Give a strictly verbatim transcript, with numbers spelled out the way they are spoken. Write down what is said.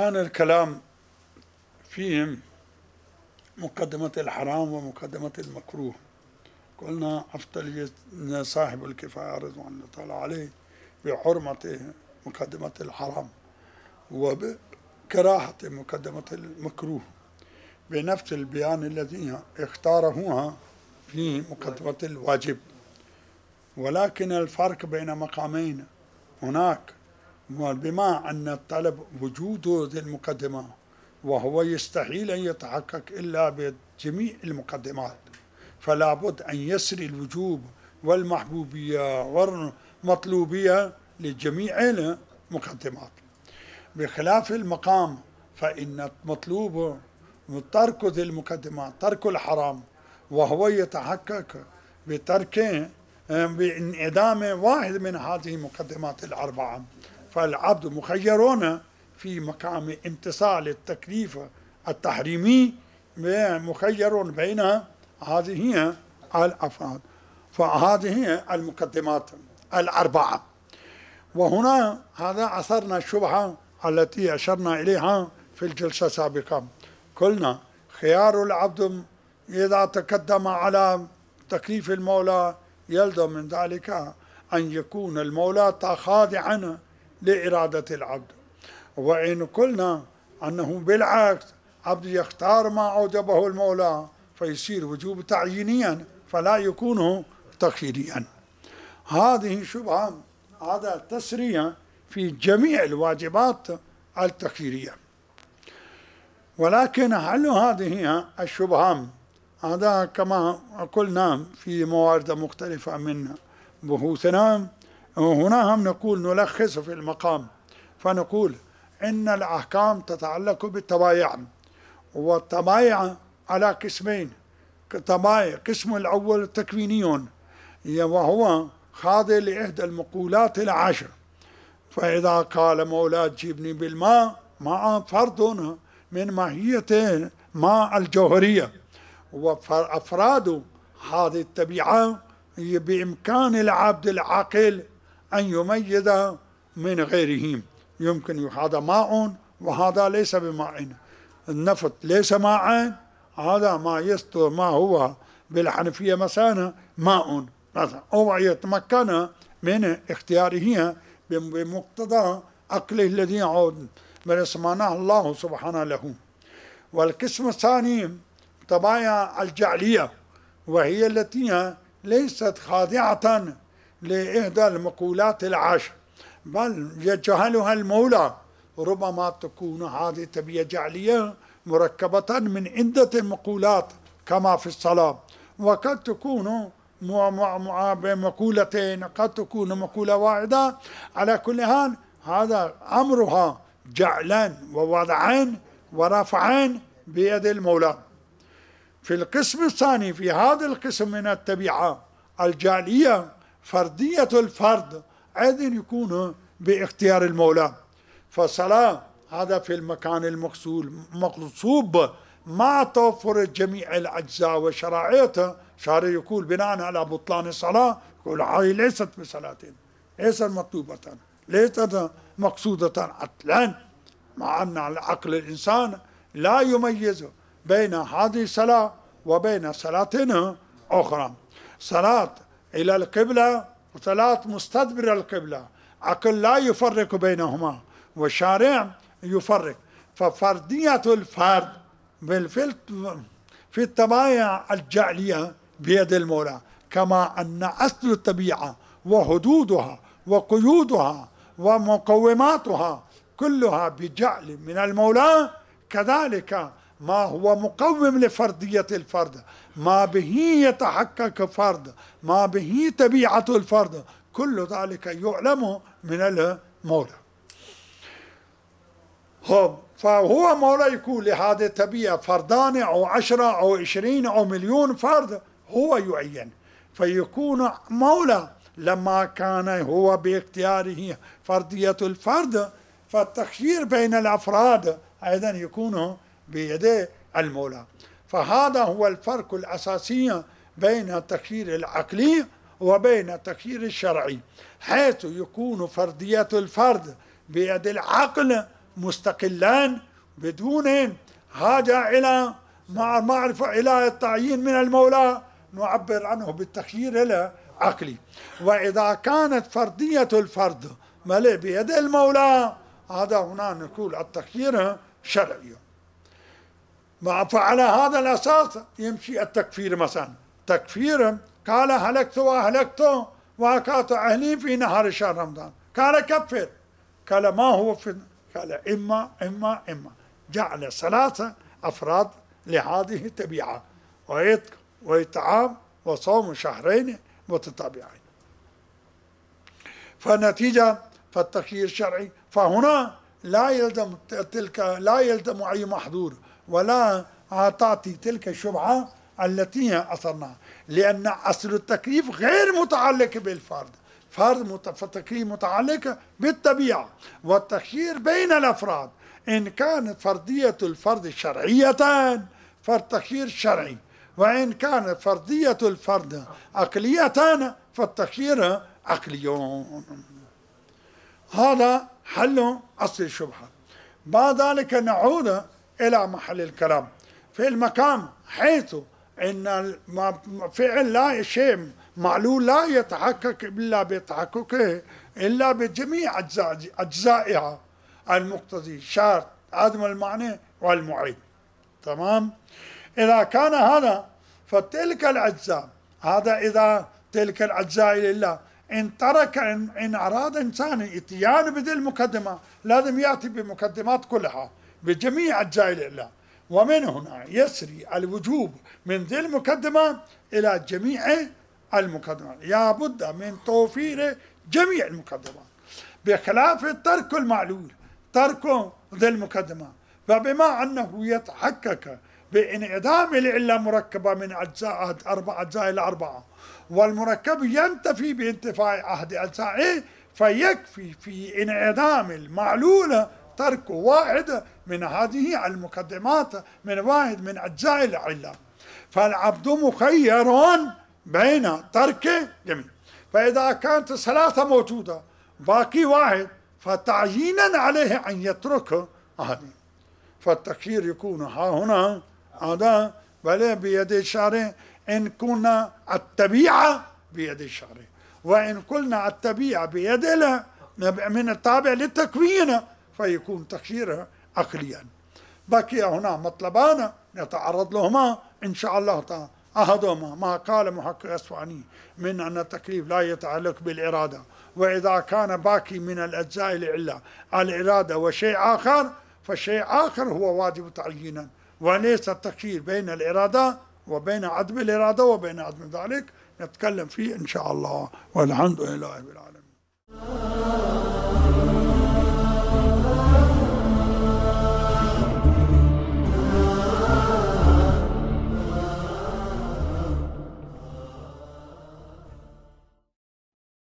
كان الكلام فيهم مقدمة الحرام ومقدمة المكروه. قلنا أفتل صاحب الكفاية رضوان الله تعالى عليه بحرمة مقدمة الحرام وبكراهة مقدمة المكروه بنفس البيان الذي اختاره في مقدمة الواجب. ولكن الفرق بين مقامين هناك، بما أن الطلب وجود ذي المقدمة وهو يستحيل أن يتحقق إلا بجميع المقدمات، فلا بد أن يسري الوجوب والمحبوبية والمطلوبية لجميع المقدمات، بخلاف المقام فإن المطلوب ترك ذي المقدمات، ترك الحرام، وهو يتحقق بترك بانعدام واحد من هذه المقدمات الأربعة. فالعبد مخيرون في مقام امتثال التكليف التحريمي، مخيرون بين هذه الأفراد، فهذه المقدمات الأربعة. وهنا هذا أثرنا الشبهة التي أشرنا إليها في الجلسة السابقة. قلنا خيار العبد إذا تقدم على تكليف المولى يلزم من ذلك أن يكون المولى خاضعا لإرادة العبد، وإن قلنا أنه بالعكس عبد يختار ما أوجبه المولى فيصير وجوب تعيينيا فلا يكون تخييريا. هذه شبهة، هذا تسرية في جميع الواجبات التخييرية. ولكن حل هذه الشبهة هذا كما قلنا في موارد مختلفة من بحوثنا. هنا هم نقول نلخص في المقام فنقول إن الأحكام تتعلق بالتبايع، والتبايع على قسمين. تبايع قسم الأول تكويني وهو خاضع لإحدى المقولات العشر، فإذا قال مولى جيبني بالماء ماء فرض من ماهية ماء الجوهرية، وأفراد هذه الطبيعة بإمكان العبد العاقل أن يميز من غيرهم. يمكن هذا ماء وهذا ليس بماء، النفط ليس ماء، هذا ما يستر ما هو بالحنفية مثلا ماء مثلا، أو يتمكن من اختياره بمقتضى عقله الذي يعود من سمانه الله سبحانه له. والقسم الثاني طبايع الجعلية، وهي التي ليست خاضعة لإحدى المقولات العشر بل يجهلها المولى. ربما تكون هذه الطبيعة جعلية مركبة من عدة مقولات كما في الصلاة، وقد تكون بمقولتين، قد تكون مقولة واحدة. على كل حال هذا أمرها جعلا ووضعا ورفعا بيد المولى. في القسم الثاني، في هذا القسم من الطبيعة الجعلية، فردية الفرد أيضا يكون باختيار المولى. فالصلاة هذا في المكان المقصود مقصوب مع توفر جميع الأجزاء وشرائعها. شارع يقول بناء على بطلان الصلاة يقول هذه ليست بصلاة، ليست مطلوبة، ليست مقصودة عقلا، مع أن عقل الإنسان لا يميز بين هذه الصلاة وبين صلاة أخرى. صلاة إلى القبلة وصلاة مستدبر القبلة، عقل لا يفرق بينهما والشارع يفرق. ففردية الفرد في الطبائع الجعلية بيد المولى، كما أن أصل الطبيعة وحدودها وقيودها ومقوماتها كلها بجعل من المولى، كذلك ما هو مقوم لفردية الفرد، ما به يتحقق فرد، ما به طبيعة الفرد، كل ذلك يعلم من المولى. فهو مولى يكون لهذه الطبيعة فردان أو عشرة أو عشرين أو مليون فرد هو يعين، فيكون مولى لما كان هو باختياره فردية الفرد، فالتخيير بين الأفراد أيضا يكون بيد المولى. فهذا هو الفرق الأساسي بين التخيير العقلي وبين التخيير الشرعي، حيث يكون فردية الفرد بيد العقل مستقلان بدون حاجة إلى معرفة إلى التعيين من المولى، نعبر عنه بالتخيير إلى عقلي. وإذا كانت فردية الفرد ملئ بيد المولى، هذا هنا نقول التخيير شرعي. فعلى هذا الأساس يمشي التكفير. مثلا تكفير قال هلكت وأهلكت وأكلت أهلي في نهار شهر رمضان، قال كفر، قال ما هو في، قال إما إما إما، جعل ثلاثة أفراد لهذه التبعة: وعتق وإطعام وصوم شهرين متتابعين. فالنتيجة فالتخيير شرعي. فهنا لا يلزم تلك لا يلزم أي محظور ولا تعطي تلك الشبهة التي هي أثرناها، لأن أصل التكليف غير متعلق بالفرد، فرد فالتكليف متعلق بالطبيعة، والتخيير بين الأفراد. إن كانت فردية الفرد شرعية فالتخيير شرعي، وإن كانت فردية الفرد عقلية فالتخيير عقلي. هذا حل أصل الشبهة. بعد ذلك نعود إلى محل الكلام في المقام، حيث إن فعل لا شيء معلول لا يتحقق إلا بتحققه إلا بجميع أجزاء أجزائها المقتضي شرط عدم المعنى والمعيد. تمام. إذا كان هذا فتلك الأجزاء، هذا إذا تلك الأجزاء لله، إن ترك إن, إن أراد إنسان إتيان بذي المقدمة لازم يأتي بمقدمات كلها بجميع أجزاء لله، ومن هنا يسري الوجوب من ذي المقدمة إلى جميع المقدمات، لا بد من توفير جميع المقدمات، بخلاف ترك المعلول، ترك ذي المقدمة. فبما أنه يتحقق بانعدام العلة مركبة من أجزاء أربع أجزاء إلى أربعة، والمركب ينتفي بانتفاء أحد أجزائه، فيكفي في انعدام المعلول ترك واحد من هذه المقدمات من واحد من أجزاء العلة. فالعبد مخير بين ترك جميع. فإذا كانت ثلاثة موجودة باقي واحد، فتعيينا عليه أن يترك هذه، فالتخيير يكون ها هنا هذا بل بيد الشارع، إن كنا الطبيعة بيد الشارع، وإن قلنا الطبيعة بيد من التابع للتكوين فيكون تخيير عقليا. بقي هنا مطلبان نتعرض لهما إن شاء الله تعالى. أحدهما ما قال محقق أصفهاني من أن التكليف لا يتعلق بالإرادة، وإذا كان باقي من الأجزاء العلة الإرادة وشيء آخر فالشيء آخر هو واجب تعيينا، وليس التخيير بين الإرادة وبين عدم الإرادة وبين عدم ذلك، نتكلم فيه إن شاء الله، والحمد لله رب العالمين.